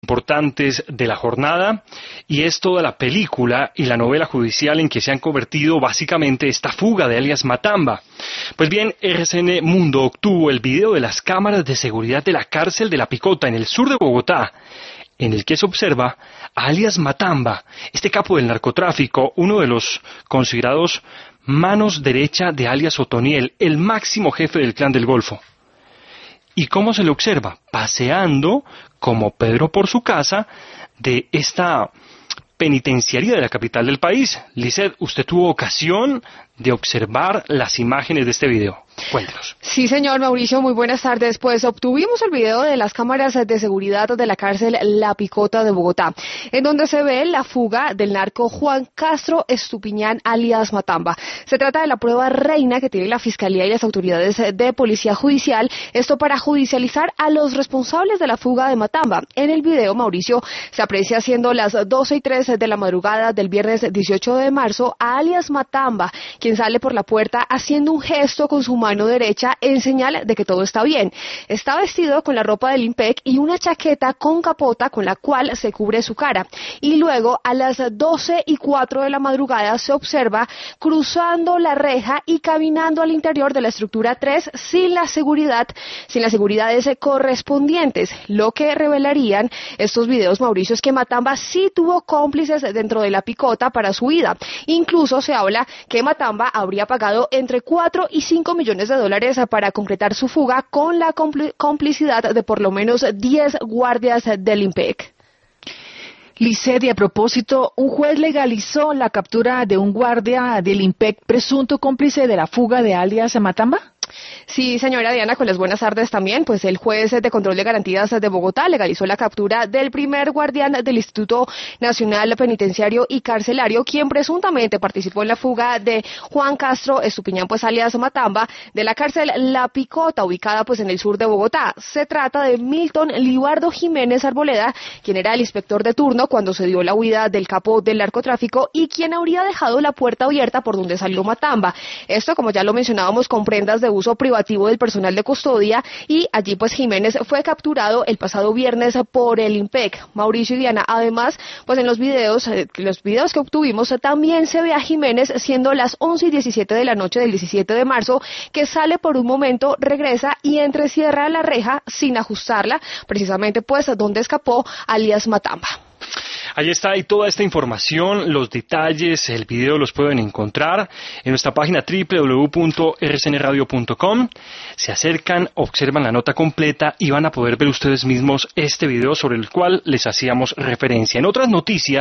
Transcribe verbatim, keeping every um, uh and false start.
importantes de la jornada, y es toda la película y la novela judicial en que se han convertido básicamente esta fuga de alias Matamba. Pues bien, R C N Mundo obtuvo el video de las cámaras de seguridad de la cárcel de La Picota en el sur de Bogotá, en el que se observa a alias Matamba, este capo del narcotráfico, uno de los considerados manos derecha de alias Otoniel, el máximo jefe del Clan del Golfo. ¿Y cómo se le observa? Paseando como Pedro por su casa de esta penitenciaría de la capital del país. Lizeth, usted tuvo ocasión de observar las imágenes de este video. Cuéntenos. Sí, señor Mauricio, muy buenas tardes. Pues obtuvimos el video de las cámaras de seguridad de la cárcel La Picota de Bogotá, en donde se ve la fuga del narco Juan Castro Estupiñán, alias Matamba. Se trata de la prueba reina que tiene la Fiscalía y las autoridades de Policía Judicial, esto para judicializar a los responsables de la fuga de Matamba. En el video, Mauricio, se aprecia siendo las doce y tres de la madrugada del viernes dieciocho de marzo a alias Matamba, quien sale por la puerta haciendo un gesto con su mano mano derecha en señal de que todo está bien. Está vestido con la ropa del IMPEC y una chaqueta con capota con la cual se cubre su cara. Y luego a las doce y cuatro de la madrugada se observa cruzando la reja y caminando al interior de la estructura tres sin la seguridad, sin las seguridades correspondientes. Lo que revelarían estos videos, Mauricio, es que Matamba sí tuvo cómplices dentro de La Picota para su huida. Incluso se habla que Matamba habría pagado entre cuatro y cinco millones de dólares para concretar su fuga con la complicidad de por lo menos diez guardias del IMPEC. Lizeth, y a propósito, un juez legalizó la captura de un guardia del IMPEC presunto cómplice de la fuga de alias Matamba. Sí, señora Diana, con las buenas tardes también. Pues el juez de control de garantías de Bogotá legalizó la captura del primer guardián del Instituto Nacional Penitenciario y Carcelario, quien presuntamente participó en la fuga de Juan Castro Estupiñán, pues alias Matamba, de la cárcel La Picota, ubicada pues en el sur de Bogotá. Se trata de Milton Libardo Jiménez Arboleda, quien era el inspector de turno cuando se dio la huida del capo del narcotráfico y quien habría dejado la puerta abierta por donde salió Matamba. Esto, como ya lo mencionábamos, con prendas de uso privativo del personal de custodia, y allí pues Jiménez fue capturado el pasado viernes por el IMPEC. Mauricio y Diana, además, pues en los videos, eh, los videos que obtuvimos, eh, también se ve a Jiménez siendo las once y diecisiete de la noche del diecisiete de marzo, que sale por un momento, regresa y entrecierra la reja sin ajustarla, precisamente pues donde escapó alias Matamba. Ahí está, y toda esta información, los detalles, el video los pueden encontrar en nuestra página doble u doble u doble u punto r c n radio punto com. Se acercan, observan la nota completa y van a poder ver ustedes mismos este video sobre el cual les hacíamos referencia. En otras noticias,